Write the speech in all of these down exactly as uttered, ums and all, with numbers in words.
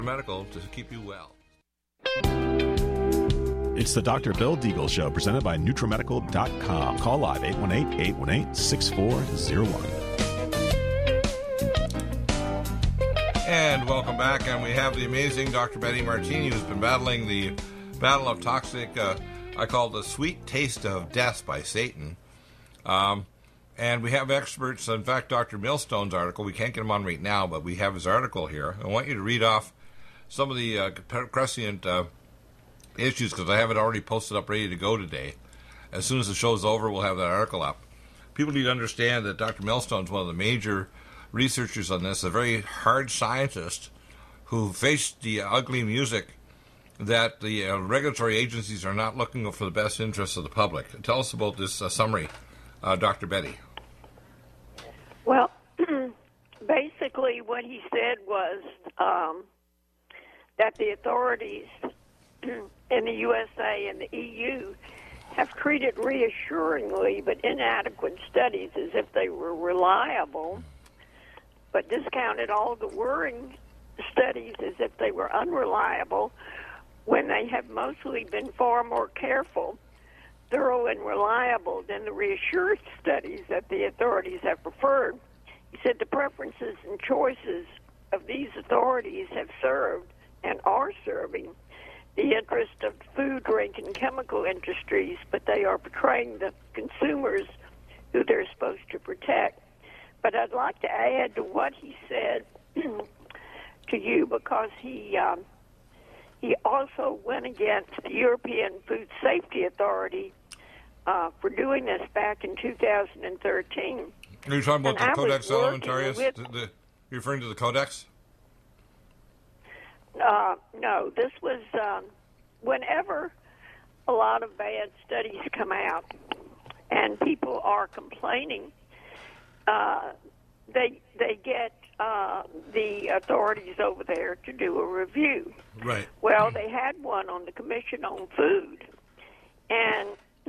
Medical to keep you well. It's the Doctor Bill Deagle Show, presented by NutriMedical dot com. Call live eight one eight, eight one eight, six four zero one. And welcome back, and we have the amazing Doctor Betty Martini, who's been battling the battle of toxic, uh, I call it the sweet taste of death by Satan. Um, and we have experts. In fact, Doctor Millstone's article, we can't get him on right now, but we have his article here. I want you to read off some of the uh, prescient uh, issues, because I have it already posted up ready to go today. As soon as the show's over, we'll have that article up. People need to understand that Doctor Millstone is one of the major researchers on this, a very hard scientist who faced the ugly music that the uh, regulatory agencies are not looking for the best interests of the public. Tell us about this uh, summary, uh, Doctor Betty. Well, basically what he said was um, that the authorities in the U S A and the E U have treated reassuringly but inadequate studies as if they were reliable, but discounted all the worrying studies as if they were unreliable, when they have mostly been far more careful, thorough, and reliable than the reassured studies that the authorities have preferred. He said the preferences and choices of these authorities have served and are serving the interest of food, drink, and chemical industries, but they are betraying the consumers who they're supposed to protect. But I'd like to add to what he said to you, because he um, he also went against the European Food Safety Authority uh, for doing this back in two thousand thirteen. Are you talking about and the Codex Alimentarius? With, the, the, you're referring to the Codex? Uh, no, this was um, whenever a lot of bad studies come out and people are complaining, uh, they they get uh, the authorities over there to do a review. Right. Well, they had one on the Commission on Food, and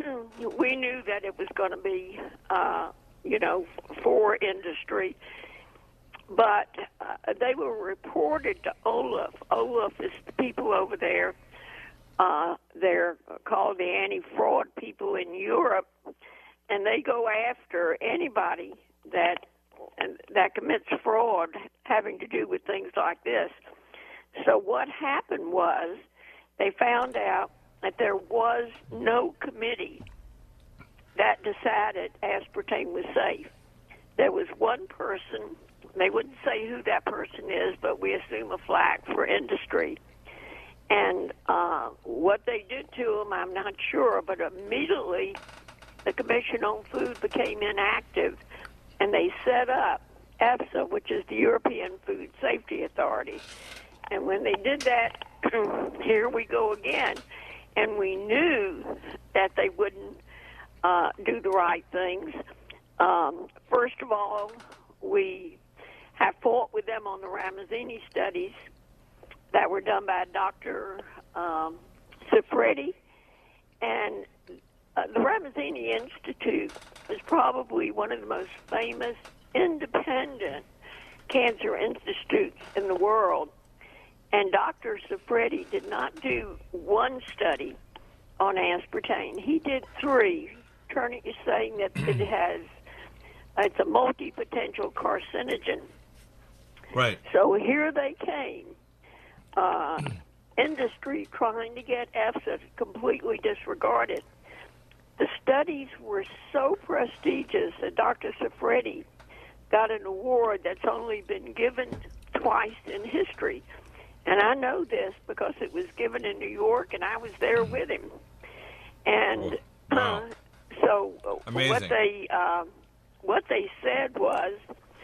we knew that it was going to be, uh, you know, for industry. But uh, they were reported to OLAF. OLAF is the people over there. Uh, they're called the anti-fraud people in Europe, and they go after anybody that and that commits fraud having to do with things like this. So what happened was they found out that there was no committee that decided aspartame was safe. There was one person. They wouldn't say who that person is, but we assume a flag for industry. And uh, what they did to him, I'm not sure, but immediately the Commission on Food became inactive, and they set up EFSA, which is the European Food Safety Authority. And when they did that, here we go again. And we knew that they wouldn't uh, do the right things. Um, first of all, we have fought with them on the Ramazzini studies that were done by Doctor Um, Siffredi. And uh, the Ramazzini Institute is probably one of the most famous independent cancer institutes in the world. And Doctor Siffredi did not do one study on aspartame. He did three, turning to saying that it has, it's a multi-potential carcinogen. Right. So here they came, uh, industry trying to get EFSA to completely disregard it. The studies were so prestigious that Doctor Siffredi got an award that's only been given twice in history. And I know this because it was given in New York, and I was there with him. And wow. uh, so Amazing. what they uh, what they said was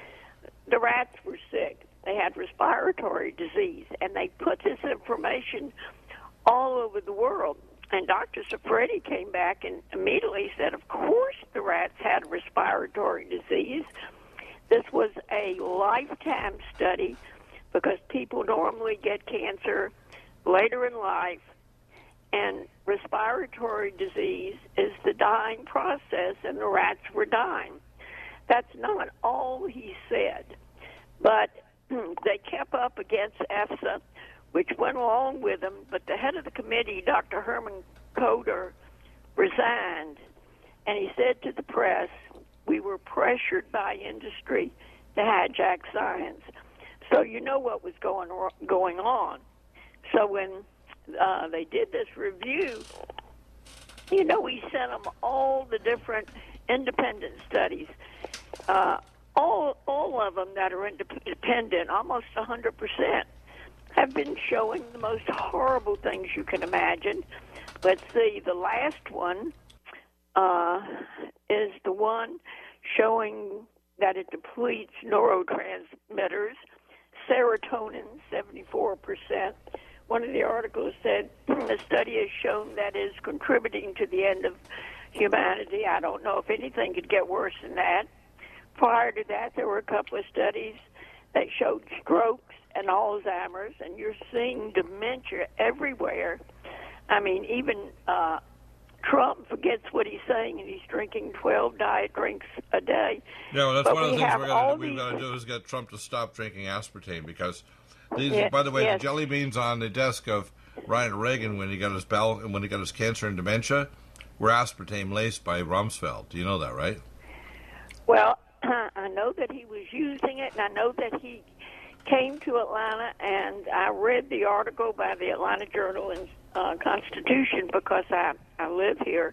the rats were sick. They had respiratory disease, and they put this information all over the world. And Doctor Siffredi came back and immediately said, of course the rats had respiratory disease. This was a lifetime study because people normally get cancer later in life, and respiratory disease is the dying process, and the rats were dying. That's not all he said, but they kept up against EFSA which went along with them, but the head of the committee, Doctor Herman Coder, resigned, and he said to the press, we were pressured by industry to hijack science. So you know what was going going on. So when uh, they did this review, you know, we sent them all the different independent studies, uh, all all of them that are independent, almost one hundred percent, have been showing the most horrible things you can imagine. Let's see, the last one uh, is the one showing that it depletes neurotransmitters, serotonin, seventy-four percent. One of the articles said the study has shown that is contributing to the end of humanity. I don't know if anything could get worse than that. Prior to that, there were a couple of studies that showed strokes and Alzheimer's, and you're seeing dementia everywhere. I mean, even uh, Trump forgets what he's saying, and he's drinking twelve diet drinks a day. Yeah, well, that's but one of the we things have we're gonna, all we've these... got to do is get Trump to stop drinking aspartame, because these, Yes, by the way, yes. the jelly beans on the desk of Ronald Reagan when he got his bowel, when he got his cancer and dementia were aspartame laced by Rumsfeld. Do you know that, right? Well, I know that he was using it, and I know that he came to Atlanta, and I read the article by the Atlanta Journal and uh, Constitution because I, I live here.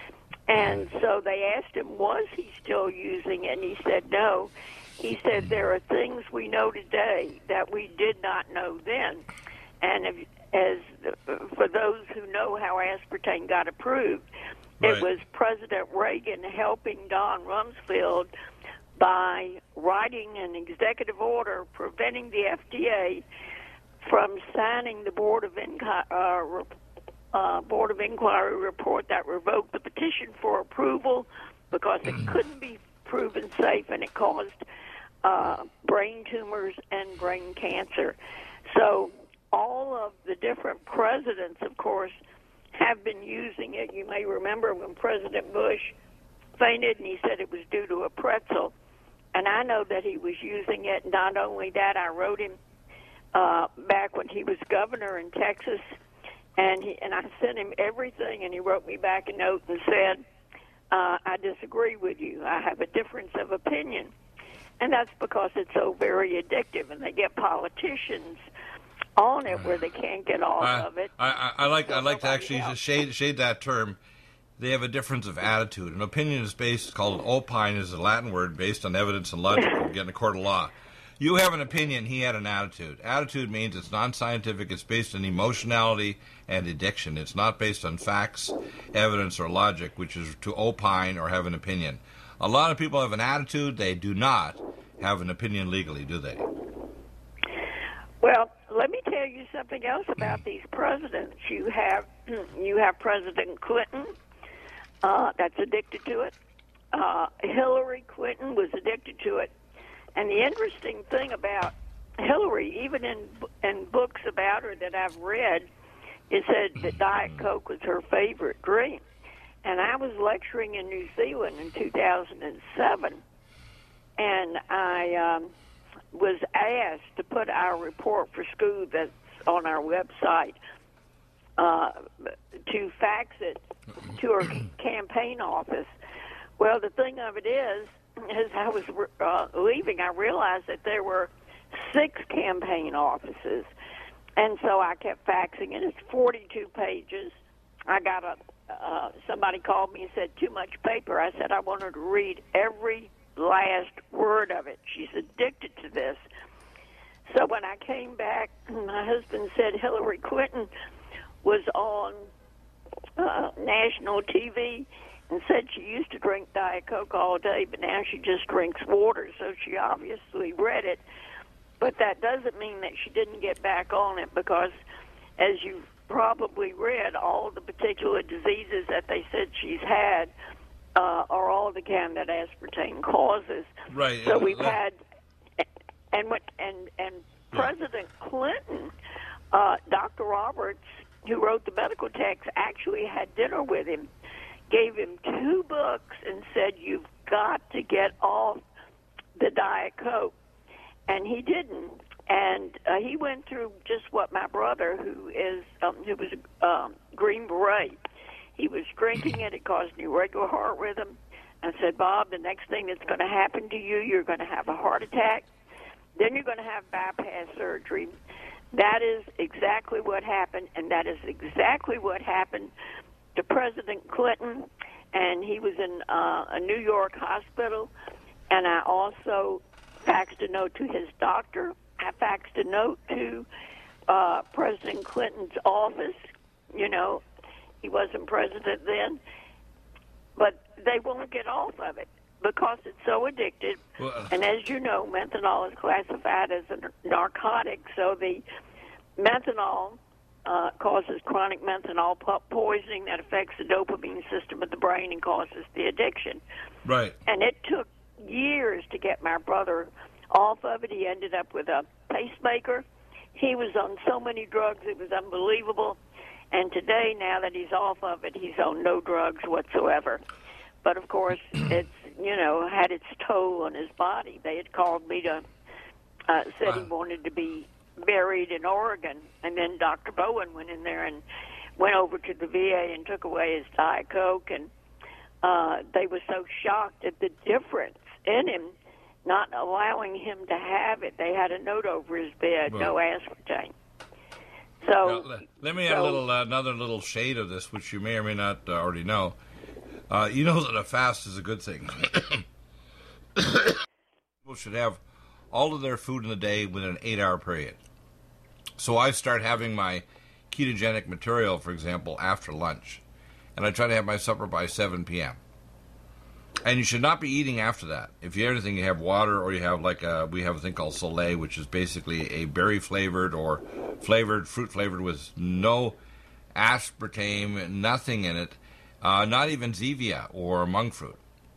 And so they asked him, was he still using it? And he said no. He said there are things we know today that we did not know then. And if, as for those who know how aspartame got approved, Right. it was President Reagan helping Don Rumsfeld by writing an executive order preventing the F D A from signing the Board of Inqu- uh, uh, Board of Inquiry report that revoked the petition for approval because it couldn't be proven safe and it caused uh, brain tumors and brain cancer. So all of the different presidents, of course, have been using it. You may remember when President Bush fainted and he said it was due to a pretzel. And I know that he was using it. Not only that, I wrote him uh, back when he was governor in Texas, and he, and I sent him everything, and he wrote me back a note and said, uh, I disagree with you. I have a difference of opinion. And that's because it's so very addictive, and they get politicians on it where they can't get off I, of it. I, I, I like So I like to nobody actually else. shade shade that term. They have a difference of attitude. An opinion is based, called opine, is a Latin word based on evidence and logic. You get in a court of law. You have an opinion. He had an attitude. Attitude means it's non-scientific. It's based on emotionality and addiction. It's not based on facts, evidence, or logic, which is to opine or have an opinion. A lot of people have an attitude. They do not have an opinion legally, do they? Well, let me tell you something else about these presidents. You have you have President Clinton, uh, that's addicted to it. Uh, Hillary Clinton was addicted to it. And the interesting thing about Hillary, even in in books about her that I've read, is that that Diet Coke was her favorite drink. And I was lecturing in New Zealand in two thousand seven, and I um, was asked to put our report for school that's on our website, uh, to fax it to her campaign office. Well, the thing of it is, as I was uh, leaving, I realized that there were six campaign offices, and so I kept faxing it. It's forty-two pages. I got a uh, somebody called me and said, too much paper. I said I want her to read every last word of it. She's addicted to this. So when I came back, my husband said Hillary Clinton was on uh, national T V and said she used to drink Diet Coke all day, but now she just drinks water, so she obviously read it. But that doesn't mean that she didn't get back on it, because as you've probably read, all the particular diseases that they said she's had uh, are all the kind that aspartame causes. Right. So and we've let- had, and what, and and President Clinton, uh, Doctor Roberts, who wrote the medical text, actually had dinner with him, gave him two books, and said, "You've got to get off the Diet Coke," and he didn't. And uh, he went through just what my brother, who is um, who was a um, Green Beret, he was drinking it. It caused an irregular heart rhythm. I said, Bob, the next thing that's going to happen to you, you're going to have a heart attack. Then you're going to have bypass surgery. That is exactly what happened, and that is exactly what happened to President Clinton. And he was in uh, a New York hospital, and I also faxed a note to his doctor. I faxed a note to uh, President Clinton's office. You know, he wasn't president then, but they won't get off of it because it's so addictive. Well, and as you know, methanol is classified as a narcotic, so the methanol uh, causes chronic methanol po- poisoning that affects the dopamine system of the brain and causes the addiction. Right. And it took years to get my brother off of it. He ended up with a pacemaker. He was on so many drugs, it was unbelievable. And today, now that he's off of it, he's on no drugs whatsoever. But, of course, it's, you know, had its toll on his body. They had called me to, uh, said wow. he wanted to be buried in Oregon. And then Doctor Bowen went in there and went over to the V A and took away his Diet Coke. And uh, they were so shocked at the difference in him, not allowing him to have it. They had a note over his bed, well, no aspartame. So now, let me add so, a little, uh, another little shade of this, which you may or may not uh, already know. Uh, you know that a fast is a good thing. People should have all of their food in the day within an eight-hour period. So I start having my ketogenic material, for example, after lunch, and I try to have my supper by seven p.m. And you should not be eating after that. If you have anything, you have water, or you have like a, we have a thing called Soleil, which is basically a berry-flavored or flavored, fruit-flavored with no aspartame, nothing in it. Uh, not even Zevia or monk fruit.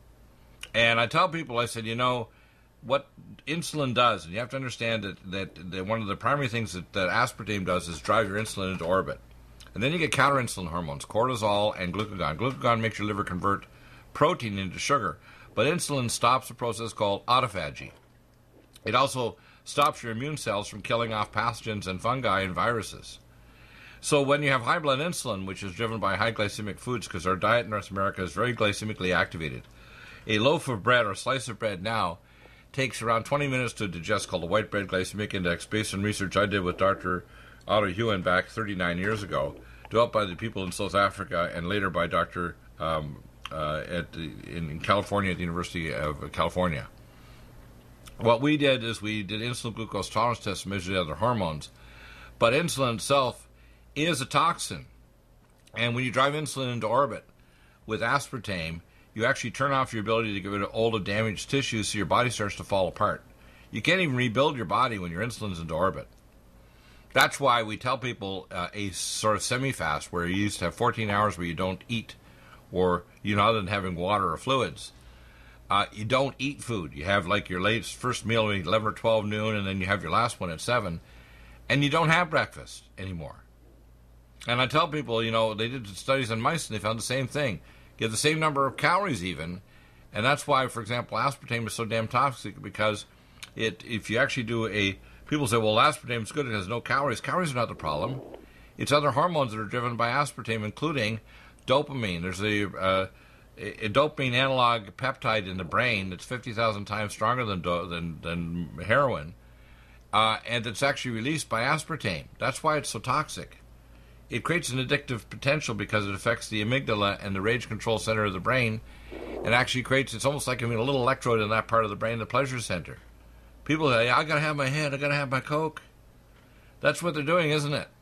And I tell people, I said, you know, what insulin does, and you have to understand that, that, that one of the primary things that, that aspartame does is drive your insulin into orbit. And then you get counter-insulin hormones, cortisol and glucagon. Glucagon makes your liver convert protein into sugar. But insulin stops a process called autophagy. It also stops your immune cells from killing off pathogens and fungi and viruses. So when you have high blood insulin, which is driven by high glycemic foods, because our diet in North America is very glycemically activated, a loaf of bread or a slice of bread now takes around twenty minutes to digest, called the white bread glycemic index, based on research I did with Doctor Otto Hewen back thirty-nine years ago, developed by the people in South Africa and later by Doctor Um, uh, at the, in, in California at the University of California. What we did is we did insulin glucose tolerance tests to measure the other hormones, but insulin itself is a toxin. And when you drive insulin into orbit with aspartame, you actually turn off your ability to get rid of old and damaged tissues, so your body starts to fall apart. You can't even rebuild your body when your insulin's into orbit. That's why we tell people uh, a sort of semi-fast, where you used to have fourteen hours where you don't eat, or, you know, other than having water or fluids. Uh, you don't eat food. You have like your latest first meal at eleven or twelve noon, and then you have your last one at seven, and you don't have breakfast anymore. And I tell people, you know, they did studies on mice and they found the same thing. Get the same number of calories even. And that's why, for example, aspartame is so damn toxic, because it, if you actually do a, people say, well, aspartame is good, it has no calories. Calories are not the problem. It's other hormones that are driven by aspartame, including dopamine. There's a, uh, a, a dopamine analog peptide in the brain that's fifty thousand times stronger than, do, than, than heroin. Uh, and it's actually released by aspartame. That's why it's so toxic. It creates an addictive potential because it affects the amygdala and the rage control center of the brain, and actually creates, it's almost like having a little electrode in that part of the brain, the pleasure center. People say, I gotta have my head, I gotta have my Coke. That's what they're doing, isn't it?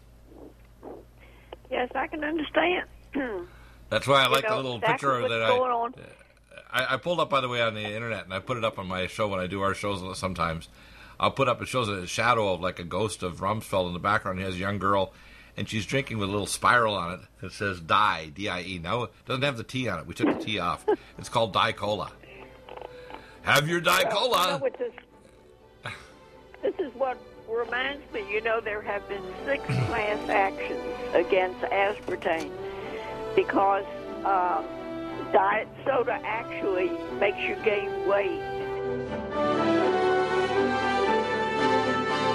Yes, I can understand. That's why I like you know, the little exactly picture that going on. I, I I pulled up, by the way, on the internet, and I put it up on my show when I do our shows sometimes. I'll put up, it shows a shadow of like a ghost of Rumsfeld in the background. He has a young girl, and she's drinking with a little spiral on it that says Die, D I E. No, it doesn't have the T on it. We took the T off. It's called Di-Cola. Have your Di-Cola. Well, you know, this, this is what reminds me, you know, there have been six class actions against aspartame because uh, diet soda actually makes you gain weight.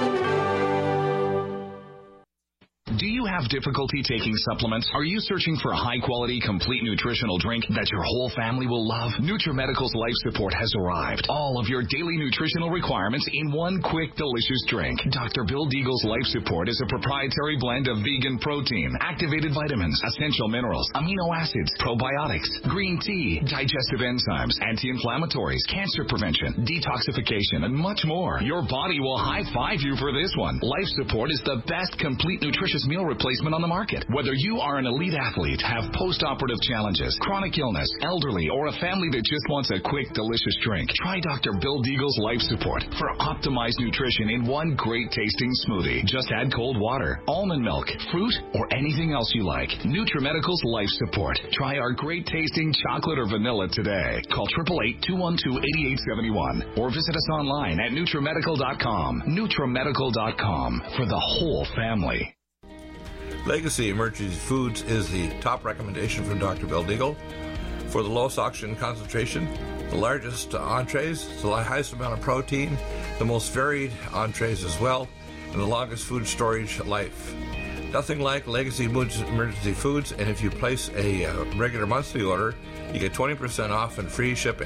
Do you have difficulty taking supplements? Are you searching for a high-quality, complete nutritional drink that your whole family will love? NutriMedical's Life Support has arrived. All of your daily nutritional requirements in one quick, delicious drink. Doctor Bill Deagle's Life Support is a proprietary blend of vegan protein, activated vitamins, essential minerals, amino acids, probiotics, green tea, digestive enzymes, anti-inflammatories, cancer prevention, detoxification, and much more. Your body will high-five you for this one. Life Support is the best complete nutritious meal replacement on the market. Whether you are an elite athlete, have post-operative challenges, chronic illness, elderly, or a family that just wants a quick, delicious drink, try Doctor Bill Deagle's Life Support for optimized nutrition in one great-tasting smoothie. Just add cold water, almond milk, fruit, or anything else you like. NutriMedical's Life Support. Try our great-tasting chocolate or vanilla today. Call eight eight eight, two one two, eight eight seven one or visit us online at NutriMedical dot com. NutriMedical dot com for the whole family. Legacy Emergency Foods is the top recommendation from Doctor Bill Deagle for the lowest oxygen concentration, the largest entrees, the highest amount of protein, the most varied entrees as well, and the longest food storage life. Nothing like Legacy Emergency Foods, and if you place a uh, regular monthly order, you get twenty percent off and free shipping.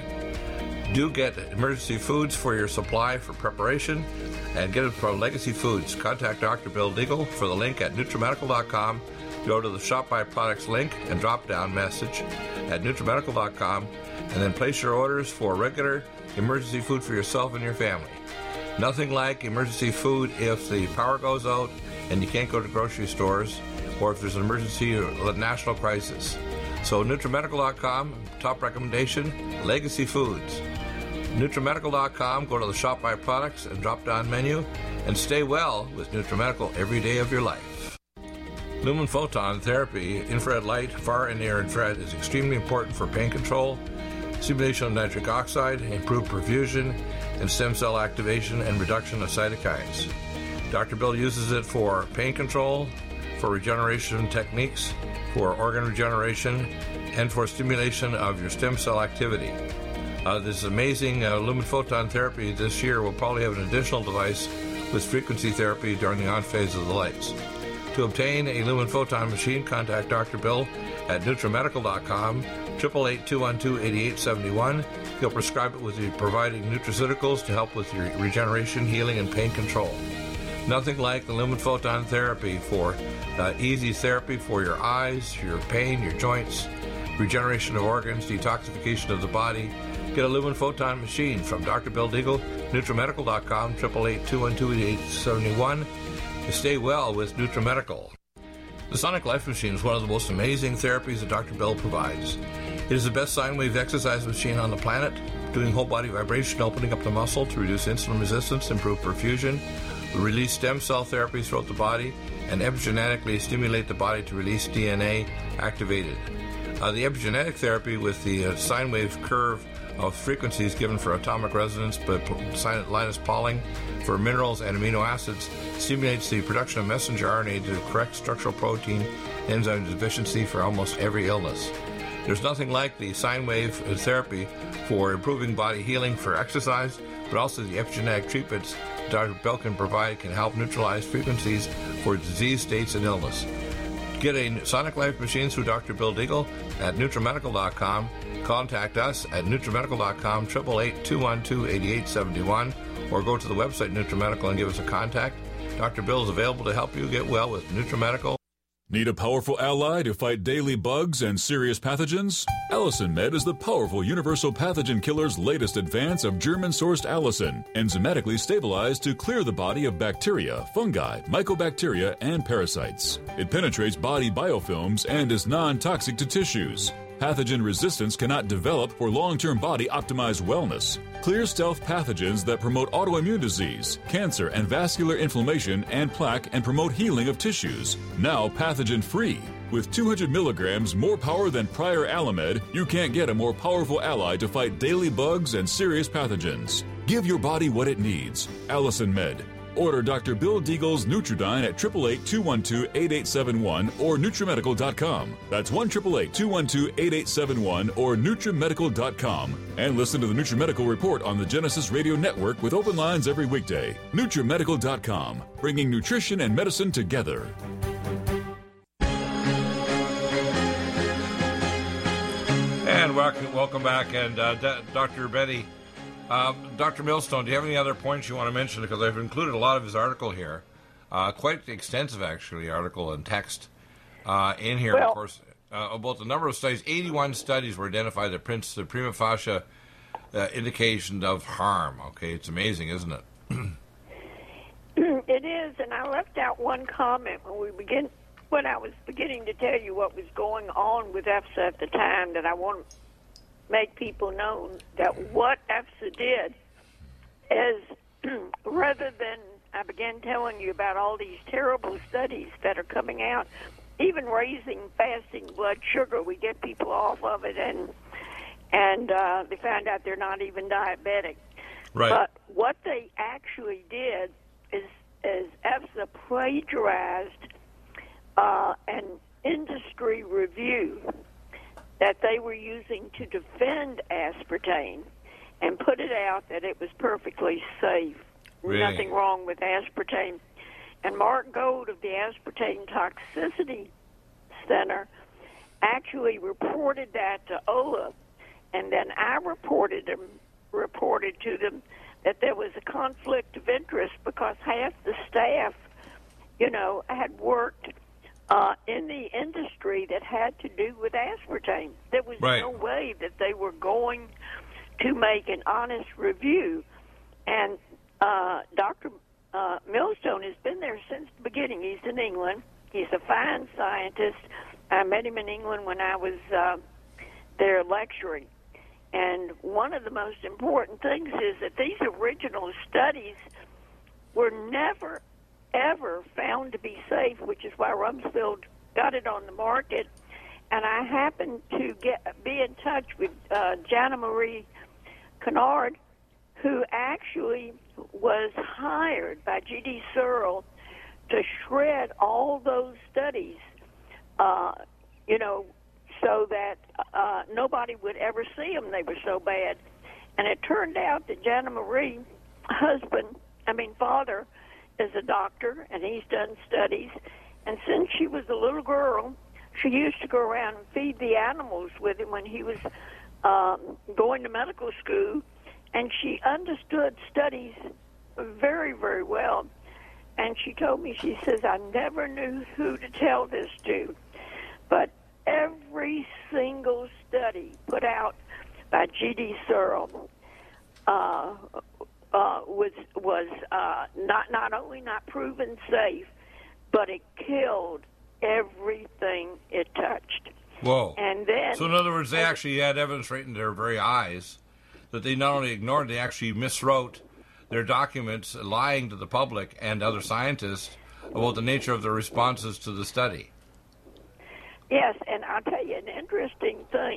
Do get Emergency Foods for your supply for preparation, and get it from Legacy Foods. Contact Doctor Bill Deagle for the link at NutriMedical dot com. Go to the Shop by Products link and drop-down message at NutriMedical dot com, and then place your orders for regular emergency food for yourself and your family. Nothing like emergency food if the power goes out and you can't go to grocery stores, or if there's an emergency or a national crisis. So NutriMedical dot com, top recommendation, Legacy Foods. NutriMedical dot com, go to the Shop by Products and drop-down menu, and stay well with NutriMedical every day of your life. Lumen photon therapy, infrared light, far and near infrared, is extremely important for pain control, stimulation of nitric oxide, improved perfusion, and stem cell activation and reduction of cytokines. Doctor Bill uses it for pain control, for regeneration techniques, for organ regeneration, and for stimulation of your stem cell activity. Uh, this amazing uh, lumen photon therapy this year will probably have an additional device with frequency therapy during the on phase of the lights. To obtain a lumen photon machine, contact Doctor Bill at NutriMedical dot com, eight eight eight, two one two, eight eight seven one. He'll prescribe it with the providing nutraceuticals to help with your regeneration, healing, and pain control. Nothing like the lumen photon therapy for uh, easy therapy for your eyes, your pain, your joints, regeneration of organs, detoxification of the body. Get a lumen photon machine from Doctor Bill Deagle, NutriMedical dot com, eight eight eight, two one two, eight eight seven one. Stay well with NutriMedical. The Sonic Life Machine is one of the most amazing therapies that Doctor Bill provides. It is the best sine wave exercise machine on the planet, doing whole body vibration, opening up the muscle to reduce insulin resistance, improve perfusion, release stem cell therapies throughout the body, and epigenetically stimulate the body to release D N A activated. Uh, the epigenetic therapy with the uh, sine wave curve of frequencies given for atomic resonance, but Linus Pauling for minerals and amino acids stimulates the production of messenger R N A to correct structural protein enzyme deficiency for almost every illness. There's nothing like the sine wave therapy for improving body healing for exercise, but also the epigenetic treatments Doctor Bill can provide can help neutralize frequencies for disease states and illness. Get a Sonic Life machine through Doctor Bill Deagle at NutriMedical dot com. Contact us at NutriMedical dot com, eight eight eight, two one two, eight eight seven one, or go to the website NutriMedical and give us a contact. Doctor Bill is available to help you get well with NutriMedical. Need a powerful ally to fight daily bugs and serious pathogens? Allicin Med is the powerful universal pathogen killer's latest advance of German-sourced allicin, enzymatically stabilized to clear the body of bacteria, fungi, mycobacteria, and parasites. It penetrates body biofilms and is non-toxic to tissues. Pathogen resistance cannot develop for long-term body-optimized wellness. Clear stealth pathogens that promote autoimmune disease, cancer, and vascular inflammation and plaque and promote healing of tissues. Now pathogen-free. With two hundred milligrams more power than prior Alamed, you can't get a more powerful ally to fight daily bugs and serious pathogens. Give your body what it needs. Allicin Med. Order Doctor Bill Deagle's Nutridyne at eight eight eight, two one two, eight eight seven one or NutriMedical dot com. That's one eight eight eight, two one two, eight eight seven one or NutriMedical dot com. And listen to the NutriMedical Report on the Genesis Radio Network with open lines every weekday. NutriMedical dot com, bringing nutrition and medicine together. and welcome, welcome back. And uh, D- Doctor Betty, uh, Doctor Millstone, do you have any other points you want to mention? Because I've included a lot of his article here, uh, quite extensive actually, article and text uh, in here. Well, of course, uh, about the number of studies. eighty-one studies were identified that prints the prima facie uh, indication of harm. Okay, it's amazing, isn't it? It is, and I left out one comment when we begin. When I was beginning to tell you what was going on with EFSA at the time, that I want to make people know that what EFSA did is, rather than I began telling you about all these terrible studies that are coming out, even raising fasting blood sugar, we get people off of it, and and uh, they found out they're not even diabetic. Right. But what they actually did is, is EFSA plagiarized Uh, an industry review that they were using to defend aspartame and put it out that it was perfectly safe. Really? Nothing wrong with aspartame. And Mark Gold of the Aspartame Toxicity Center actually reported that to O L A F, and then I reported them, reported to them that there was a conflict of interest because half the staff, you know, had worked Uh, in the industry that had to do with aspartame. There was Right. no way that they were going to make an honest review. And uh, Doctor Uh, Millstone has been there since the beginning. He's in England. He's a fine scientist. I met him in England when I was uh, there lecturing. And one of the most important things is that these original studies were never ever found to be safe, which is why Rumsfeld got it on the market. And I happened to get be in touch with uh, Jana Marie Kennard, who actually was hired by G D Searle to shred all those studies, uh, you know, so that uh, nobody would ever see them. They were so bad. And it turned out that Jana Marie, husband, I mean father, is a doctor, and he's done studies. And since she was a little girl, she used to go around and feed the animals with him when he was um, going to medical school, and she understood studies very, very well. And she told me, she says, I never knew who to tell this to, but every single study put out by G D Searle uh, Uh, was was uh, not not only not proven safe, but it killed everything it touched. Whoa! And then, so in other words, they actually had evidence right in their very eyes that they not only ignored, they actually miswrote their documents, lying to the public and other scientists about the nature of their responses to the study. Yes, and I'll tell you an interesting thing.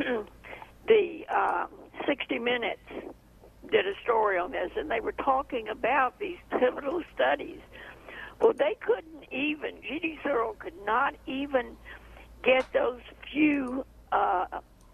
the uh, sixty minutes did a story on this, and they were talking about these pivotal studies. Well, they couldn't even, G D Searle could not even get those few, uh,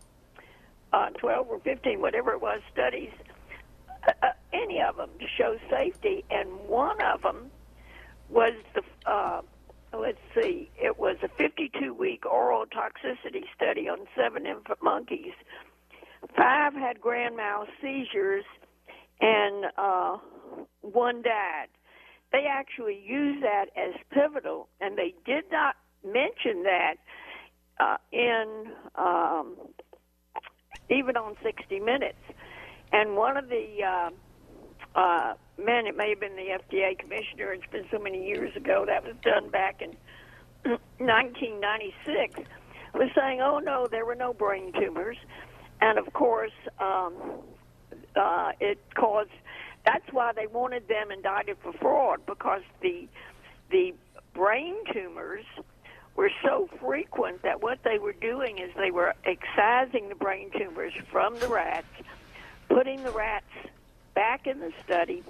uh, twelve or fifteen, whatever it was, studies, uh, uh, any of them to show safety, and one of them was the, uh, let's see, it was a fifty-two week oral toxicity study on seven infant monkeys. Five had grand mal seizures, and uh, one died. They actually used that as pivotal, and they did not mention that uh, in um, even on sixty minutes. And one of the uh, uh, men, it may have been the F D A commissioner, it's been so many years ago, that was done back in nineteen ninety-six, was saying, oh, no, there were no brain tumors. And, of course, um, uh, it caused, that's why they wanted them indicted for fraud, because the the brain tumors were so frequent that what they were doing is they were excising the brain tumors from the rats, putting the rats back in the study,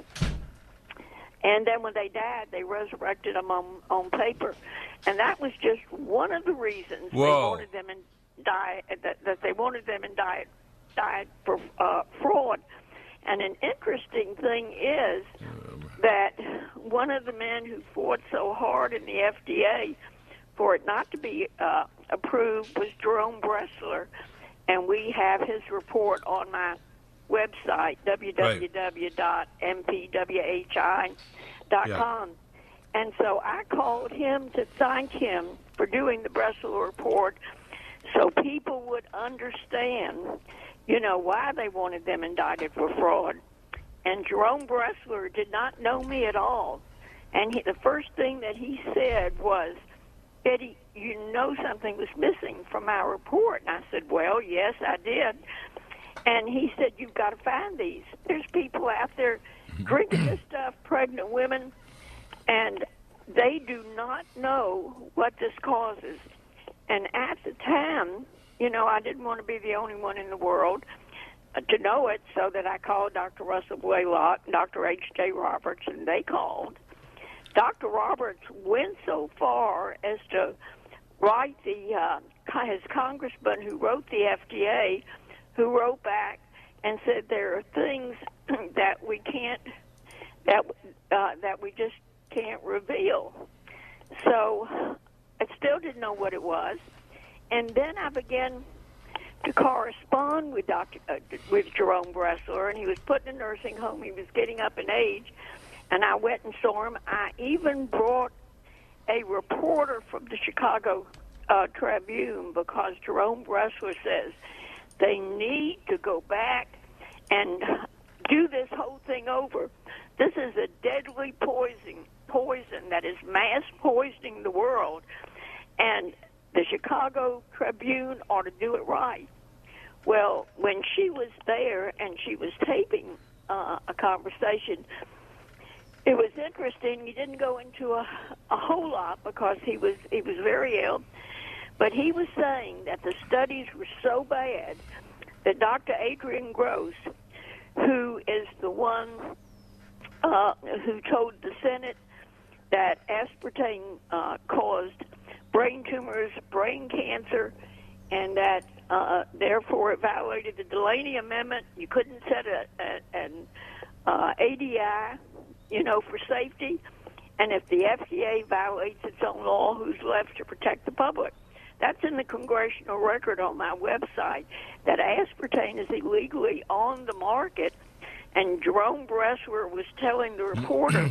and then when they died, they resurrected them on, on paper. And that was just one of the reasons Whoa. they wanted them in diet, that, that they wanted them in diet, diet for uh, fraud. And an interesting thing is that one of the men who fought so hard in the F D A for it not to be uh, approved was Jerome Bressler. and we have his report on my website, w w w dot m p w h i dot com. Yeah. And so I called him to thank him for doing the Bressler report so people would understand, you know, why they wanted them indicted for fraud. And Jerome Bressler did not know me at all. And he, the first thing that he said was, Betty, you know something was missing from our report. And I said, well, yes, I did. And he said, you've got to find these. There's people out there drinking this stuff, pregnant women, and they do not know what this causes. And at the time, you know, I didn't want to be the only one in the world uh, to know it, so that I called Doctor Russell Blaylock, Doctor H J Roberts, and they called. Doctor Roberts went so far as to write the uh, his congressman who wrote the F D A, who wrote back and said there are things that we can't, that uh, that we just can't reveal. So I still didn't know what it was, and then I began to correspond with Doctor Uh, with Jerome Bressler, and he was put in a nursing home. He was getting up in age, and I went and saw him. I even brought a reporter from the Chicago uh, Tribune, because Jerome Bressler says they need to go back and do this whole thing over. This is a deadly poison, poison that is mass poisoning the world, and the Chicago Tribune ought to do it right. Well, when she was there and she was taping uh, a conversation, it was interesting. He didn't go into a, a whole lot because he was he was very ill, but he was saying that the studies were so bad that Doctor Adrian Gross, who is the one uh, who told the Senate that aspartame uh, caused brain tumors, brain cancer, and that uh, therefore it violated the Delaney Amendment. You couldn't set a, a, an uh, A D I, you know, for safety. And if the F D A violates its own law, who's left to protect the public? That's in the congressional record on my website, that aspartame is illegally on the market. And Jerome Bressler was telling the reporter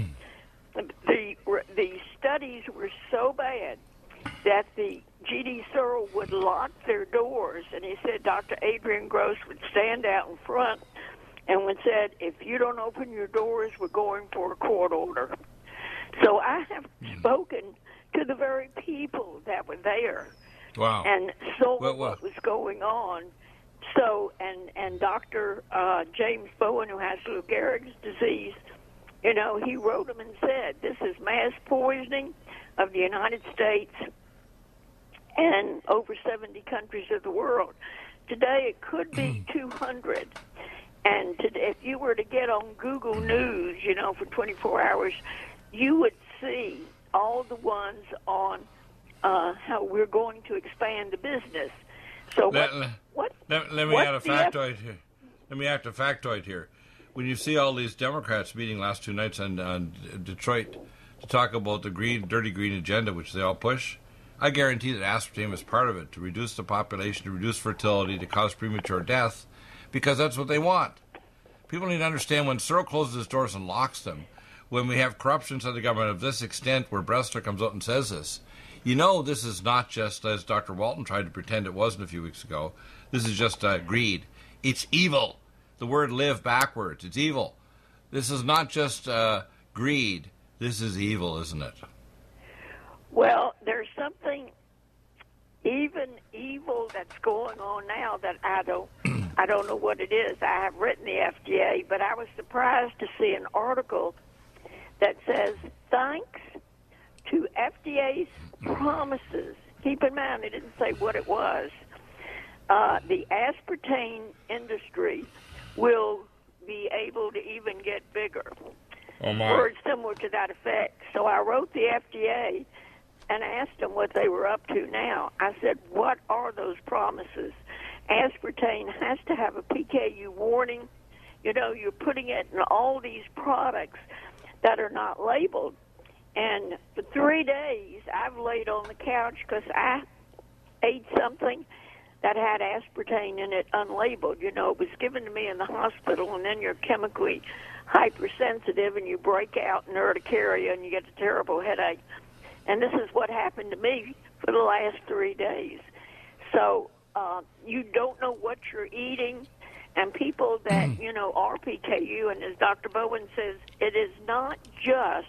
the the studies were so bad that the G D Searle would lock their doors. And he said Doctor Adrian Gross would stand out in front and would said, if you don't open your doors, we're going for a court order. So I have spoken to the very people that were there. Wow. And saw well, well. what was going on. So, and, and Doctor Uh, James Bowen, who has Lou Gehrig's disease, you know, he wrote them and said, this is mass poisoning of the United States and over seventy countries of the world. Today it could be two hundred. And today, if you were to get on Google News, you know, for twenty-four hours, you would see all the ones on uh, how we're going to expand the business. So let, what, what, let, let me what add a factoid F- here. Let me add a factoid here. When you see all these Democrats meeting last two nights in uh, Detroit to talk about the green, dirty green agenda, which they all push, I guarantee that aspartame is part of it, to reduce the population, to reduce fertility, to cause premature death, because that's what they want. People need to understand, when Searle closes his doors and locks them, when we have corruption inside the government of this extent, where Bressler comes out and says this, you know this is not just, as Doctor Walton tried to pretend it wasn't a few weeks ago, this is just uh, greed. It's evil. The word live backwards. It's evil. This is not just uh, greed. This is evil, isn't it? Well, there's something even evil that's going on now that I don't I don't know what it is. I have written the F D A, but I was surprised to see an article that says, thanks to F D A's promises, keep in mind they didn't say what it was, uh, the aspartame industry will be able to even get bigger. Oh my. Words similar to that effect. So I wrote the F D A and asked them what they were up to now. I said, what are those promises? Aspartame has to have a P K U warning. You know, you're putting it in all these products that are not labeled. And for three days, I've laid on the couch because I ate something that had aspartame in it unlabeled. You know, it was given to me in the hospital, and then you're chemically hypersensitive, and you break out in urticaria, and you get a terrible headache. And this is what happened to me for the last three days. So uh, you don't know what you're eating, and people that, you know, are P K U, and as Doctor Bowen says, it is not just,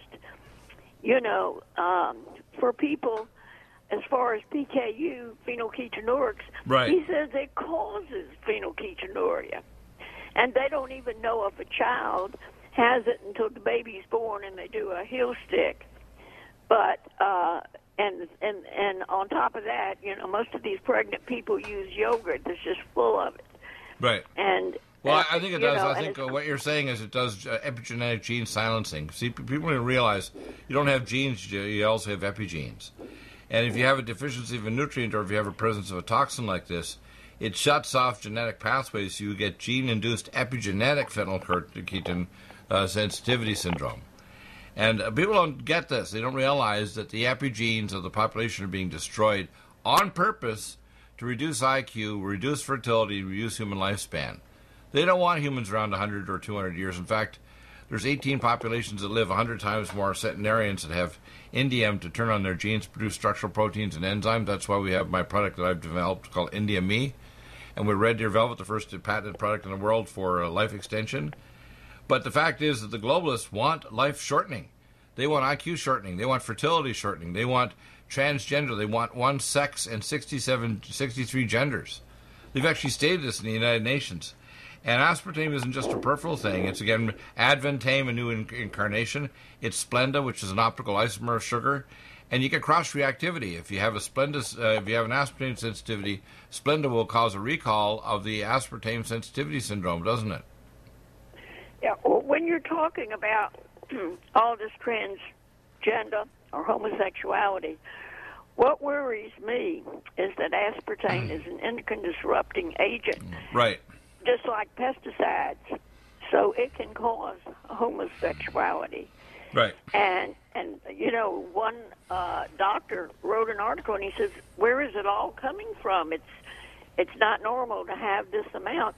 you know, um, for people as far as P K U, phenylketonuria. Right. He says it causes phenylketonuria. And they don't even know if a child has it until the baby's born and they do a heel stick. But, uh, and, and, and on top of that, you know, most of these pregnant people use yogurt that's just full of it. Right. And well, uh, I think it you does. know, I think uh, what you're saying is it does uh, epigenetic gene silencing. See, people need to realize you don't have genes, you also have epigenes. And if you have a deficiency of a nutrient or if you have a presence of a toxin like this, it shuts off genetic pathways, so you get gene-induced epigenetic phenylketonuria uh, sensitivity syndrome. And uh, people don't get this. They don't realize that the epigenes of the population are being destroyed on purpose to reduce I Q, reduce fertility, reduce human lifespan. They don't want humans around one hundred or two hundred years. In fact, there's eighteen populations that live one hundred times more centenarians that have indium to turn on their genes, produce structural proteins and enzymes. That's why we have my product that I've developed called Indium Me. And we're Red Deer Velvet, the first patented product in the world for uh, life extension. But the fact is that the globalists want life shortening. They want I Q shortening. They want fertility shortening. They want transgender. They want one sex and sixty-seven, sixty-three genders. They've actually stated this in the United Nations. And aspartame isn't just a peripheral thing. It's, again, Advantame, a new in- incarnation. It's Splenda, which is an optical isomer of sugar. And you get cross-reactivity. If you have a Splenda, uh, if you have an aspartame sensitivity, Splenda will cause a recall of the aspartame sensitivity syndrome, doesn't it? Yeah, well, when you're talking about all this transgender or homosexuality, what worries me is that aspartame is an endocrine-disrupting agent. Right. Just like pesticides. So it can cause homosexuality. Right. And, and you know, one uh, doctor wrote an article, and he says, where is it all coming from? It's it's not normal to have this amount.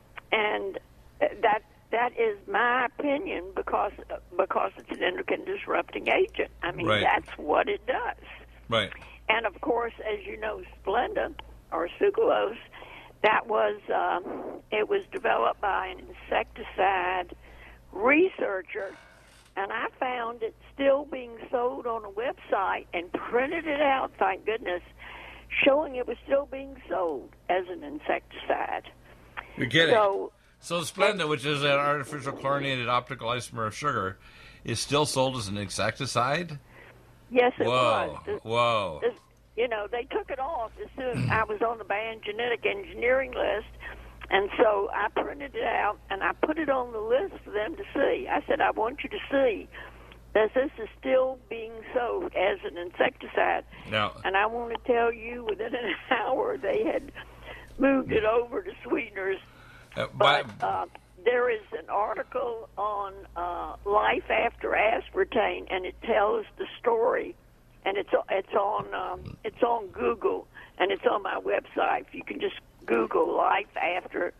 And that that is my opinion because because it's an endocrine-disrupting agent. I mean, right. That's what it does. Right. And, of course, as you know, Splenda, or sucralose, that was, um, it was developed by an insecticide researcher, and I found it still being sold on a website and printed it out, thank goodness, showing it was still being sold as an insecticide. You're kidding. So, so Splenda, which is an artificial chlorinated optical isomer of sugar, is still sold as an insecticide? Yes, it Whoa. was. This, Whoa. This, you know, they took it off as soon as I was on the banned genetic engineering list, and so I printed it out, and I put it on the list for them to see. I said, I want you to see that this is still being sold as an insecticide. Now, and I want to tell you, within an hour, they had moved it over to sweeteners. Uh, by, but uh, there is an article on uh, life after aspartame, and it tells the story. And it's it's on um, it's on Google, and it's on my website. You can just Google life after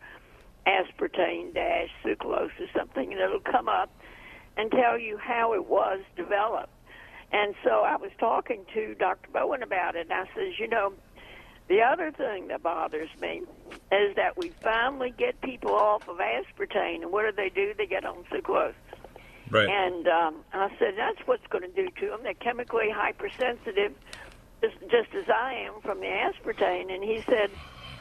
aspartame dash sucralose or something, and it'll come up and tell you how it was developed. And so I was talking to Doctor Bowen about it, and I says, you know, the other thing that bothers me is that we finally get people off of aspartame, and what do they do? They get on sucralose. right. And um, I said, that's what's going to do to them. They're chemically hypersensitive, just, just as I am from the aspartame. And he said,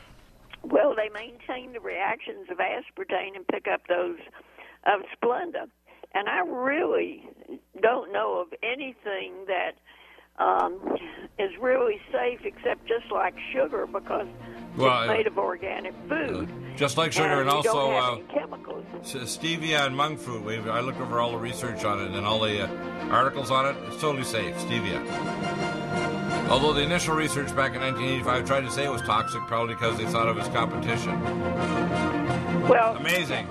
well, they maintain the reactions of aspartame and pick up those of Splenda. And I really don't know of anything that um, is really safe except just like sugar, because Well, it's made of organic food. Just like sugar, and, you also don't have uh, any chemicals. stevia and monk fruit. We, I looked over all the research on it and all the uh, articles on it. It's totally safe, stevia. Although the initial research back in nineteen eighty-five tried to say it was toxic, probably because they thought of it as competition. Well, Amazing.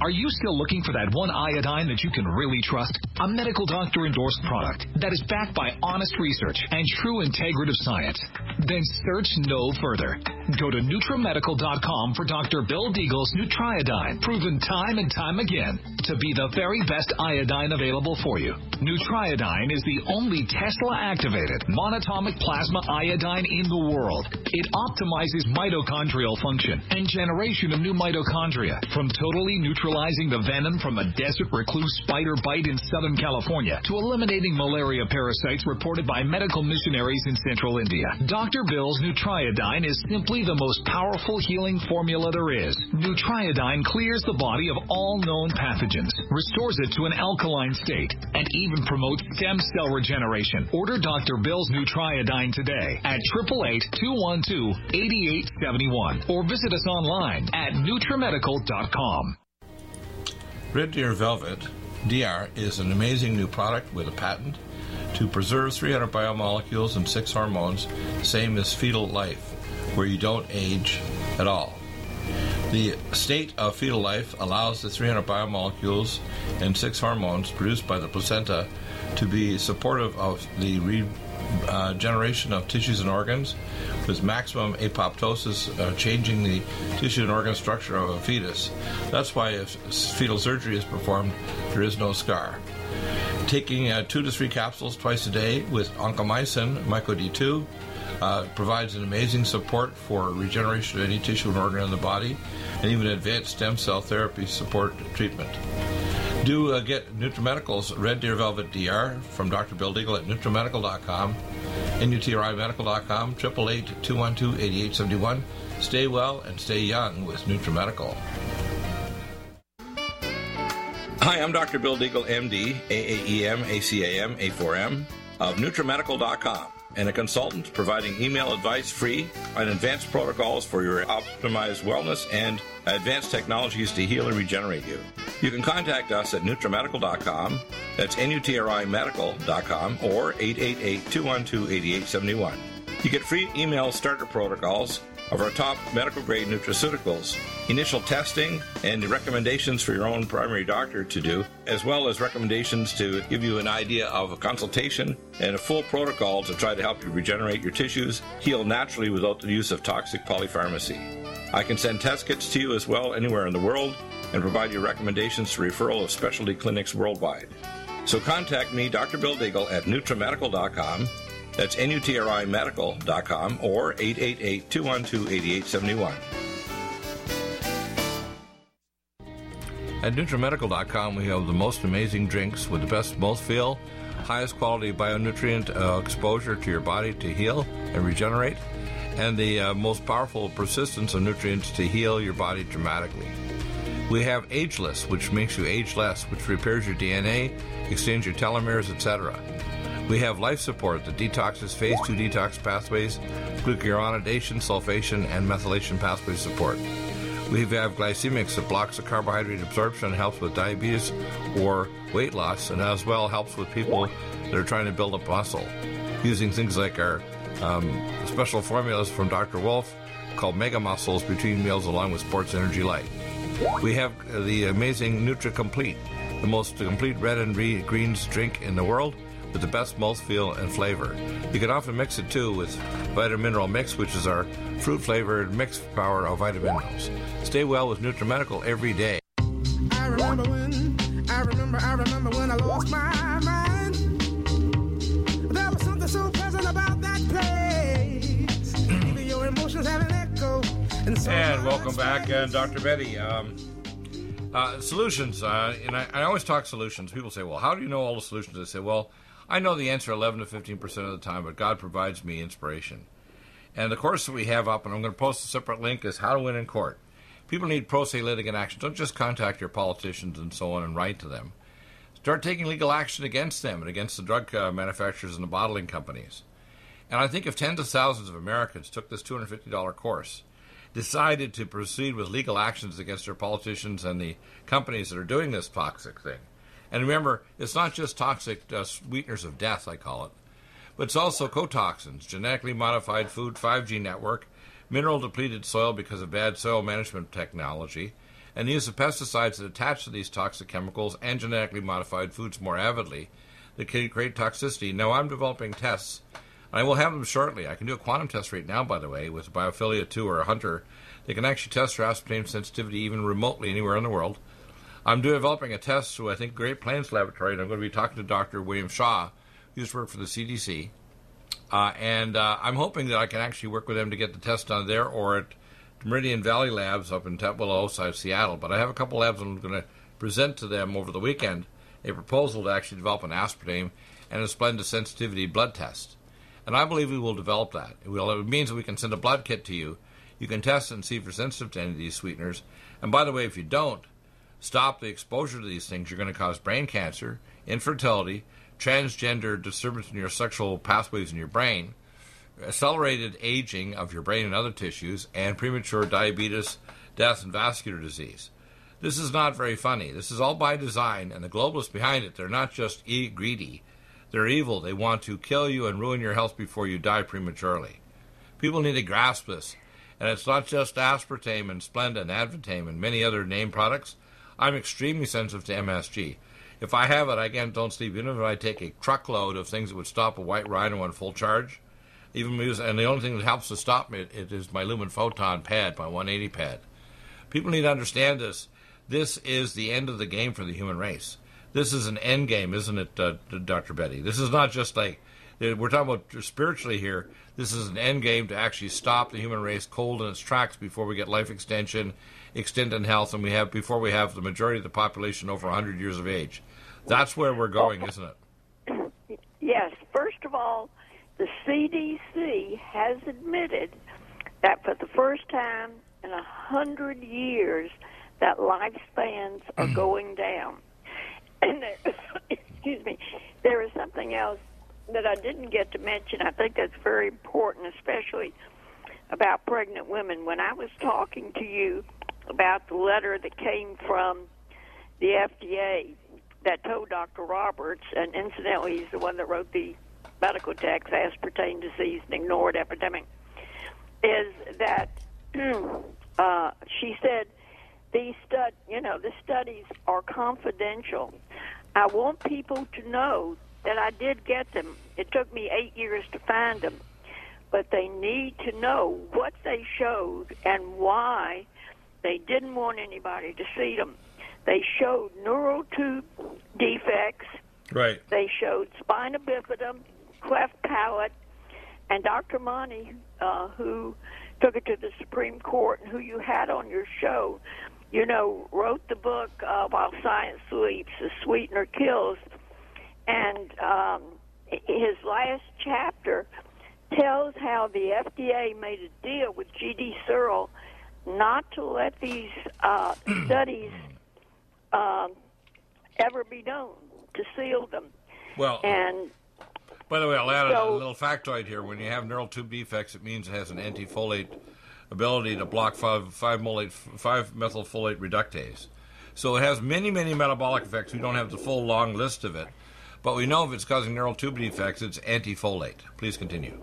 Are you still looking for that one iodine that you can really trust? A medical doctor endorsed product that is backed by honest research and true integrative science? Then search no further. Go to NutriMedical dot com for Doctor Bill Deagle's Nutriodine, proven time and time again to be the very best iodine available for you. Nutriodine is the only Tesla-activated monatomic plasma iodine in the world. It optimizes mitochondrial function and generation of new mitochondria, from totally neutralizing the venom from a desert recluse spider bite in Southern California to eliminating malaria parasites reported by medical missionaries in central India. Doctor Bill's Nutriodine is simply the most powerful healing formula there is. Nutriodine clears the body of all known pathogens, restores it to an alkaline state, and even promotes stem cell regeneration. Order Doctor Bill's Nutriodine today at eight eight eight, two one two, eight eight seven one or visit us online at NutriMedical dot com. Red Deer Velvet D R is an amazing new product with a patent to preserve three hundred biomolecules and six hormones, same as fetal life, where you don't age at all. The state of fetal life allows the three hundred biomolecules and six hormones produced by the placenta to be supportive of the regeneration uh, of tissues and organs, with maximum apoptosis, uh, changing the tissue and organ structure of a fetus. That's why if fetal surgery is performed, there is no scar. Taking uh, two to three capsules twice a day with oncomycin, myco D two, uh, provides an amazing support for regeneration of any tissue and organ in the body, and even advanced stem cell therapy support treatment. Do uh, get NutriMedical's Red Deer Velvet D R from Doctor Bill Deagle at NutriMedical dot com, N U T R I Medical dot com, eight eight eight, two one two, eight eight seven one. Stay well and stay young with NutriMedical. Hi, I'm Doctor Bill Deagle, M D, A A E M, A C A M, A four M, of NutriMedical dot com, and a consultant providing email advice free on advanced protocols for your optimized wellness and advanced technologies to heal and regenerate you. You can contact us at NutriMedical dot com, that's N U T R I Medical dot com, or eight eight eight, two one two, eight eight seven one. You get free email starter protocols of our top medical-grade nutraceuticals, initial testing, and recommendations for your own primary doctor to do, as well as recommendations to give you an idea of a consultation and a full protocol to try to help you regenerate your tissues, heal naturally without the use of toxic polypharmacy. I can send test kits to you as well anywhere in the world and provide you recommendations to referral of specialty clinics worldwide. So contact me, Doctor Bill Deagle, at NutriMedical dot com. That's N U T R I Medical dot com or eight eight eight, two one two, eight eight seven one. At NutriMedical dot com, we have the most amazing drinks with the best mouthfeel, highest quality bionutrient uh, exposure to your body to heal and regenerate, and the uh, most powerful persistence of nutrients to heal your body dramatically. We have Ageless, which makes you age less, which repairs your D N A, extends your telomeres, et cetera. We have Life Support that detoxes phase two detox pathways, glucuronidation, sulfation, and methylation pathway support. We have Glycemics that blocks the carbohydrate absorption and helps with diabetes or weight loss, and as well helps with people that are trying to build up muscle, using things like our um, special formulas from Doctor Wolf called Mega Muscles between meals along with Sports Energy Light. We have the amazing Nutri-Complete, the most complete red and greens drink in the world, with the best mouthfeel and flavor. You can often mix it too with Vitamin Mineral Mix, which is our fruit-flavored mixed power of vitamin minerals. Stay well with NutriMedical every day. I remember when, I remember, I remember when I lost my mind. There was something so pleasant about that place. Even your emotions have an echo. And, so and welcome back, uh, Doctor Betty. Um, uh, solutions, uh, and I, I always talk solutions. People say, well, how do you know all the solutions? I say, well, I know the answer eleven to fifteen percent of the time, but God provides me inspiration. And the course that we have up, and I'm going to post a separate link, is How to Win in Court. People need pro se litigant action. Don't just contact your politicians and so on and write to them. Start taking legal action against them and against the drug uh, manufacturers and the bottling companies. And I think if tens of thousands of Americans took this two hundred fifty dollars course, decided to proceed with legal actions against their politicians and the companies that are doing this toxic thing. And remember, it's not just toxic uh, sweeteners of death, I call it, but it's also cotoxins, genetically modified food, five G network, mineral-depleted soil because of bad soil management technology, and the use of pesticides that attach to these toxic chemicals and genetically modified foods more avidly that can create toxicity. Now, I'm developing tests. I will have them shortly. I can do a quantum test right now, by the way, with Biophilia two or a Hunter. They can actually test for aspartame sensitivity even remotely anywhere in the world. I'm developing a test through, I think, Great Plains Laboratory, and I'm going to be talking to Doctor William Shaw, who used to work for the C D C. Uh, and uh, I'm hoping that I can actually work with them to get the test done there or at Meridian Valley Labs up in Tetwilla outside of Seattle. But I have a couple labs I'm going to present to them over the weekend, a proposal to actually develop an aspartame and a Splenda sensitivity blood test. And I believe we will develop that. It, will, it means that we can send a blood kit to you. You can test and see if you're sensitive to any of these sweeteners. And by the way, if you don't stop the exposure to these things, you're going to cause brain cancer, infertility, transgender disturbance in your sexual pathways in your brain, accelerated aging of your brain and other tissues, and premature diabetes, death, and vascular disease. This is not very funny. This is all by design, and the globalists behind it, they're not just e- greedy. They're evil. They want to kill you and ruin your health before you die prematurely. People need to grasp this. And it's not just aspartame and Splenda and Advantame and many other name products. I'm extremely sensitive to M S G. If I have it, I again don't sleep. Even if I take a truckload of things that would stop a white rhino on full charge, even use, and the only thing that helps to stop me, it, it is my Lumen Photon pad, my one eighty pad. People need to understand this. This is the end of the game for the human race. This is an end game, isn't it, uh, Doctor Betty? This is not just like, we're talking about spiritually here. This is an end game to actually stop the human race cold in its tracks before we get life extension, extend in health, and we have before we have the majority of the population over one hundred years of age. That's where we're going, isn't it? Yes. First of all, the C D C has admitted that for the first time in a hundred years, that lifespans are going down. And there, excuse me, there is something else that I didn't get to mention. I think that's very important, especially about pregnant women. When I was talking to you about the letter that came from the F D A that told Doctor Roberts, and incidentally, he's the one that wrote the medical text, Aspartame Disease and Ignored Epidemic, is that uh, she said, these stud, you know, the studies are confidential. I want people to know that I did get them. It took me eight years to find them. But they need to know what they showed and why they didn't want anybody to see them. They showed neural tube defects. Right. They showed spina bifida, cleft palate, and Doctor Monty, uh, who took it to the Supreme Court and who you had on your show, you know, wrote the book uh, While Science Sleeps, The Sweetener Kills. And um, his last chapter tells how the F D A made a deal with G D Searle not to let these uh, studies um, ever be done, to seal them. Well, and by the way, I'll add so, a little factoid here. When you have neural tube defects, it means it has an antifolate ability to block five five molate five methylfolate reductase. So it has many many metabolic effects. We don't have the full long list of it, but we know if it's causing neural tube defects, it's antifolate. Please continue.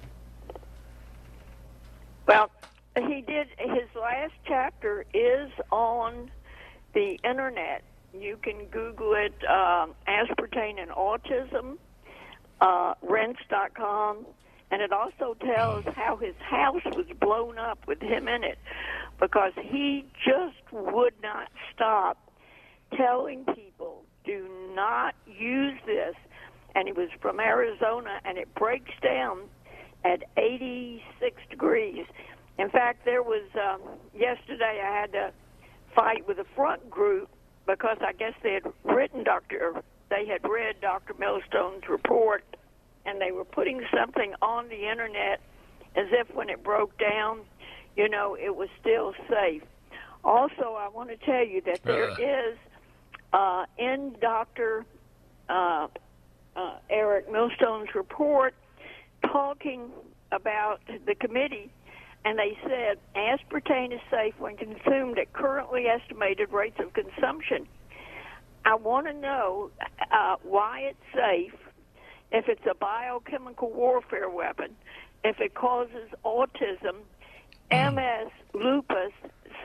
Well, he did. His last chapter is on the internet. You can Google it, um, aspartame and autism, uh, rense dot com. And it also tells how his house was blown up with him in it because he just would not stop telling people, do not use this. And he was from Arizona, and it breaks down at eighty-six degrees. In fact, there was, um, yesterday I had to fight with a front group because I guess they had written Doctor, they had read Doctor Millstone's report, and they were putting something on the internet as if when it broke down, you know, it was still safe. Also, I want to tell you that there uh. is, uh, in Doctor Uh, uh, Eric Millstone's report, talking about the committee, and they said aspartame is safe when consumed at currently estimated rates of consumption. I want to know uh, why it's safe, if it's a biochemical warfare weapon, if it causes autism, M S, lupus,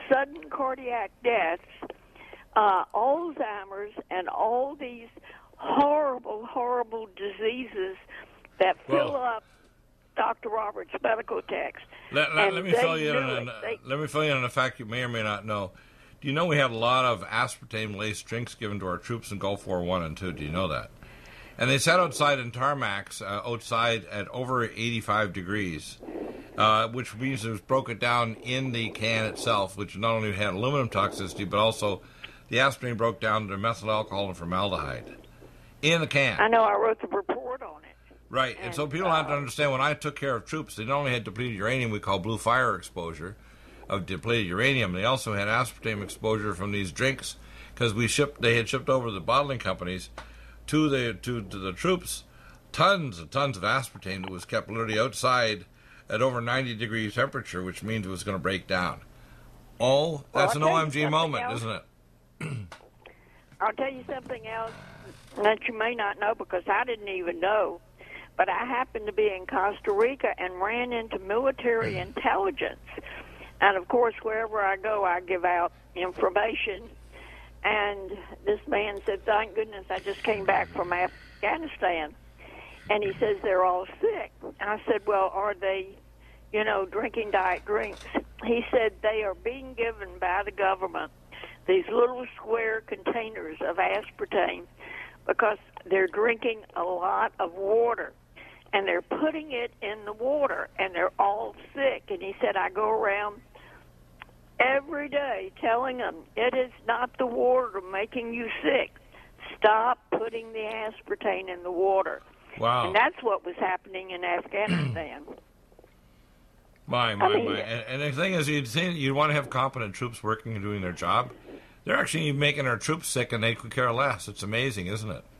sudden cardiac deaths, uh, Alzheimer's, and all these horrible, horrible diseases that fill Well, up Doctor Roberts' medical text. Let, let, And let me they fill you in knew on it. a, They- let me fill you in on a fact you may or may not know. Do you know we had a lot of aspartame-laced drinks given to our troops in Gulf War One and Two? Do you know that? And they sat outside in tarmacs, uh, outside at over eighty-five degrees, uh, which means it was broken down in the can itself, which not only had aluminum toxicity, but also the aspartame broke down to methyl alcohol and formaldehyde in the can. I know I wrote the report on it. Right, and, And, so people have to uh, understand, when I took care of troops, they not only had depleted uranium we call blue fire exposure of depleted uranium, they also had aspartame exposure from these drinks, because we shipped, they had shipped over to the bottling companies to the to, to the troops tons and tons of aspartame that was kept literally outside at over ninety degrees temperature, which means it was going to break down. Oh, that's Well, an I'll O tell M G you something moment, else. isn't it? I'll tell you something else that you may not know, because I didn't even know. But I happened to be in Costa Rica and ran into military intelligence. And, of course, wherever I go, I give out information. And this man said, thank goodness I just came back from Afghanistan. And he says they're all sick. And I said, well, are they, you know, drinking diet drinks? He said they are being given by the government these little square containers of aspartame because they're drinking a lot of water. And they're putting it in the water, and they're all sick. And he said, I go around every day telling them, it is not the water making you sick. Stop putting the aspartame in the water. Wow. And that's what was happening in Afghanistan. My, my, I mean- my. And, and the thing is, you'd think you want to have competent troops working and doing their job. They're actually making our troops sick, and they could care less. It's amazing, isn't it?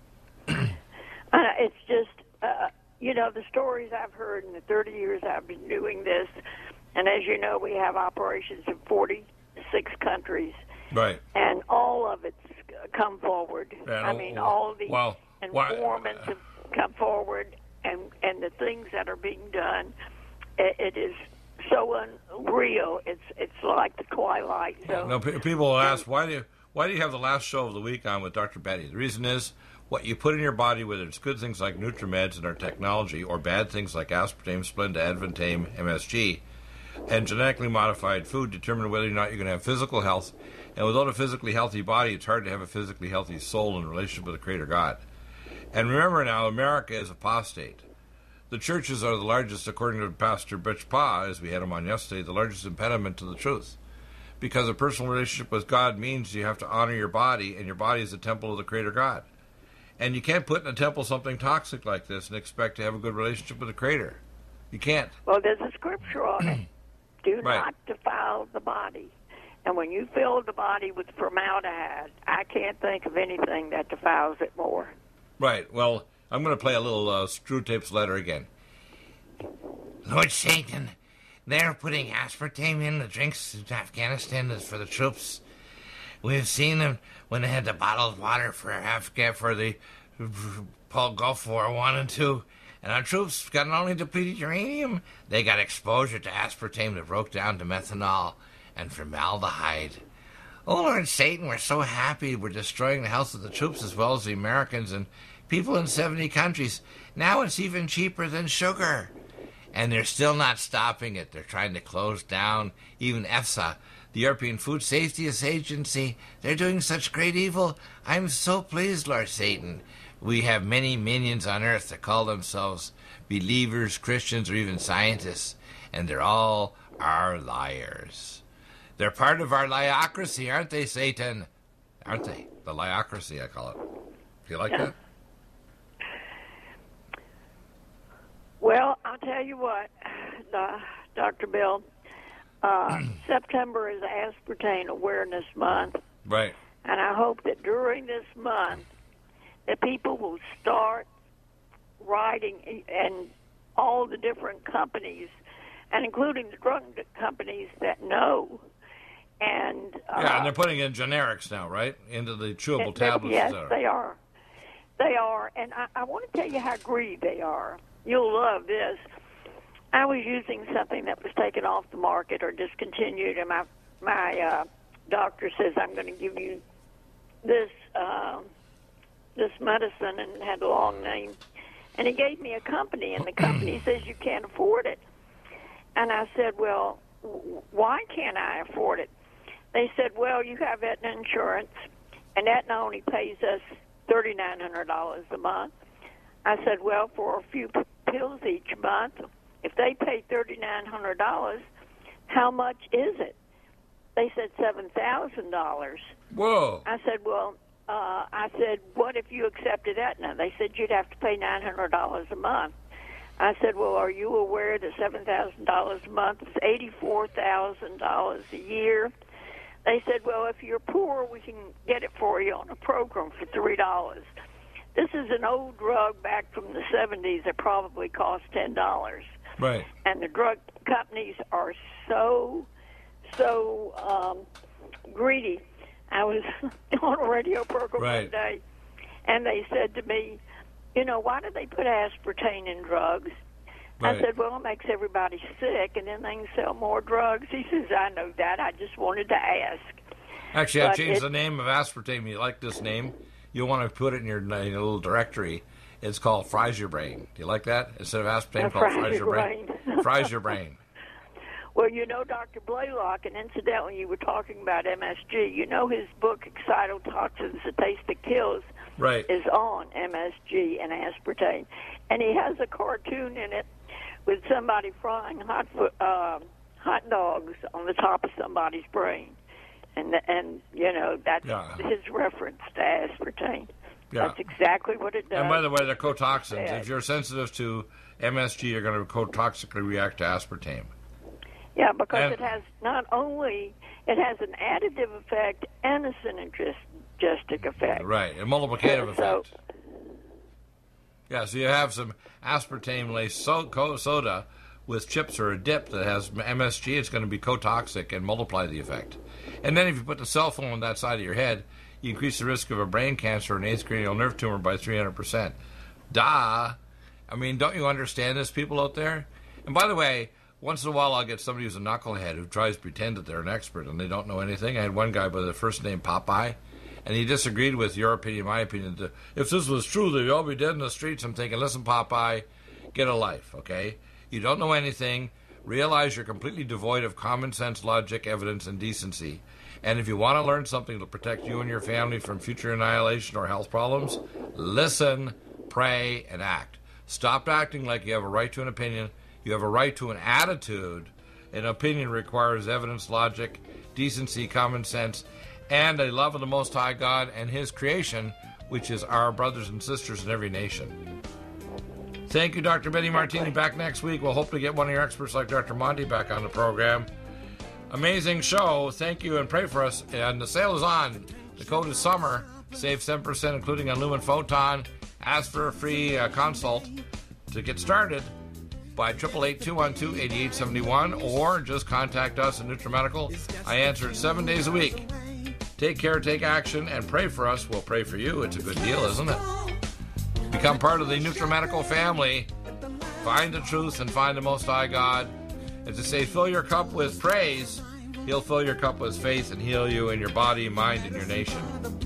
Uh, it's just, uh, you know, the stories I've heard in the thirty years I've been doing this, and as you know, we have operations in forty-six countries, Right. and all of it's come forward. Yeah, I no, mean, well, all the well, why- informants have come forward, and, and the things that are being done, it, it is so unreal. It's it's like the Twilight Zone. No, pe- people will ask, why do you why do you have the last show of the week on with Doctor Betty? The reason is, what you put in your body, whether it's good things like NutriMeds and our technology, or bad things like aspartame, Splenda, Advantame, M S G, and genetically modified food, determine whether or not you're going to have physical health. And without a physically healthy body, it's hard to have a physically healthy soul in relationship with the Creator God. And remember now, America is apostate. The churches are the largest, according to Pastor Butch Pa, as we had him on yesterday, the largest impediment to the truth. Because a personal relationship with God means you have to honor your body, and your body is the temple of the Creator God. And you can't put in a temple something toxic like this and expect to have a good relationship with the Creator. You can't. Well, there's a scripture on it. Do Right. not defile the body. And when you fill the body with formaldehyde, I can't think of anything that defiles it more. Right. Well, I'm going to play a little uh, Screw Tapes letter again. Lord Satan, they're putting aspartame in the drinks in Afghanistan for the troops. We've seen them when they had the bottled water for Afghan for the Paul Gulf War One and Two, and our troops got not only depleted uranium, they got exposure to aspartame that broke down to methanol and formaldehyde. Oh, Lord Satan, we're so happy we're destroying the health of the troops as well as the Americans and people in seventy countries. Now it's even cheaper than sugar. And they're still not stopping it. They're trying to close down even EFSA, the European Food Safety Agency. They're doing such great evil. I'm so pleased, Lord Satan. We have many minions on earth that call themselves believers, Christians, or even scientists, and they're all our liars. They're part of our liocracy, aren't they, Satan? Aren't they? The liocracy, I call it. Do you like Yeah. that? Well, I'll tell you what, uh, Doctor Bill, uh, September is Aspartame Awareness Month, Right. and I hope that during this month that people will start writing, and all the different companies, and including the drug companies that know. And uh, Yeah, and they're putting in generics now, right? Into the chewable They- tablets. Yes, et cetera. they are. They are, and I, I want to tell you how greedy they are. You'll love this. I was using something that was taken off the market or discontinued, and my my uh, doctor says, I'm going to give you this uh, this medicine, and it had a long name. And he gave me a company, and the company says you can't afford it. And I said, well, w- why can't I afford it? They said, well, you have Aetna insurance, and Aetna only pays us three thousand nine hundred dollars a month. I said, well, for a few p- pills each month, if they pay three thousand nine hundred dollars, how much is it? They said seven thousand dollars. Whoa. I said, well, uh, I said, what if you accepted Aetna? They said you'd have to pay nine hundred dollars a month. I said, well, are you aware that seven thousand dollars a month is eighty-four thousand dollars a year? They said, well, if you're poor, we can get it for you on a program for three dollars. This is an old drug back from the seventies that probably cost ten dollars. Right. And the drug companies are so, so um, greedy. I was on a radio program Right. one day, and they said to me, you know, why do they put aspartame in drugs? Right. I said, well, it makes everybody sick, and then they can sell more drugs. He says, I know that. I just wanted to ask. Actually, I've But changed it- the name of aspartame. You like this name? You want to put it in your, in your little directory. It's called Fries Your Brain. Do you like that? Instead of aspartame, Uh, called Fries Fries Your Your Brain. Brain. Fries Your Brain. Well, you know, Doctor Blaylock, and incidentally, you were talking about M S G. You know his book, Excitotoxins, The Taste That Kills, Right. is on M S G and aspartame. And he has a cartoon in it with somebody frying hot fo- uh, hot dogs on the top of somebody's brain. And, and you know, that's Yeah. his reference to aspartame. Yeah. That's exactly what it does. And by the way, they're cotoxins. Yeah. If you're sensitive to M S G, you're going to cotoxically react to aspartame. Yeah, because And- it has not only, it has an additive effect and a synergistic effect. Right, a multiplicative So- effect. Yeah, so you have some aspartame-laced so- co- soda with chips or a dip that has M S G. It's going to be cotoxic and multiply the effect. And then if you put the cell phone on that side of your head, you increase the risk of a brain cancer and eighth cranial nerve tumor by three hundred percent. Duh. I mean, don't you understand this, people out there? And by the way, once in a while I'll get somebody who's a knucklehead who tries to pretend that they're an expert and they don't know anything. I had one guy by the first name Popeye, and he disagreed with your opinion, my opinion. That if this was true, they'd all be dead in the streets. I'm thinking, listen, Popeye, get a life, okay? You don't know anything. Realize you're completely devoid of common sense, logic, evidence, and decency. And if you want to learn something to protect you and your family from future annihilation or health problems, listen, pray, and act. Stop acting like you have a right to an opinion. You have a right to an attitude. An opinion requires evidence, logic, decency, common sense, and a love of the Most High God and His creation, which is our brothers and sisters in every nation. Thank you, Doctor Betty Martini. Back next week. We'll hopefully get one of your experts like Doctor Monty back on the program. Amazing show. Thank you, and pray for us. And the sale is on. The code is SUMMER. Save seven percent, including on Lumen Photon. Ask for a free uh, consult to get started by eight eight eight, two one two, eight eight seven one, or just contact us at NutriMedical. I answer it seven days a week. Take care, take action, and pray for us. We'll pray for you. It's a good deal, isn't it? Become part of the NutriMedical family. Find the truth and find the Most High God. As they say, fill your cup with praise. He'll fill your cup with faith and heal you in your body, mind, and your nation.